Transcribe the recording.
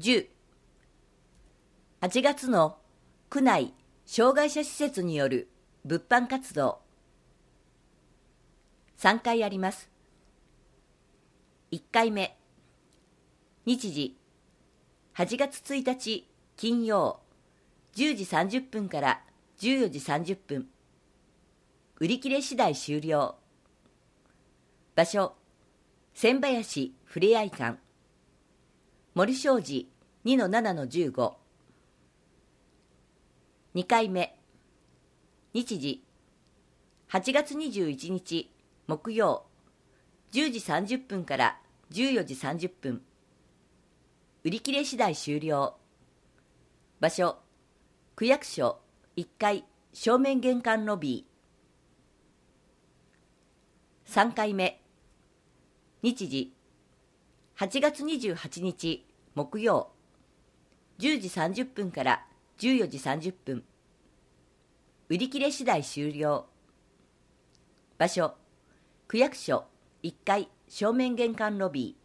10、8月の区内障害者施設による物販活動。3回あります。1回目、日時、8月1日金曜、10時30分から14時30分。売り切れ次第終了。場所、千林ふれあい館。森商事 2-7-15。2回目、日時、8月21日木曜、10時30分から14時30分。売り切れ次第終了。場所、区役所1階正面玄関ロビー。3回目、日時、8月28日木曜、10時30分から14時30分。売り切れ次第終了。場所、区役所1階正面玄関ロビー。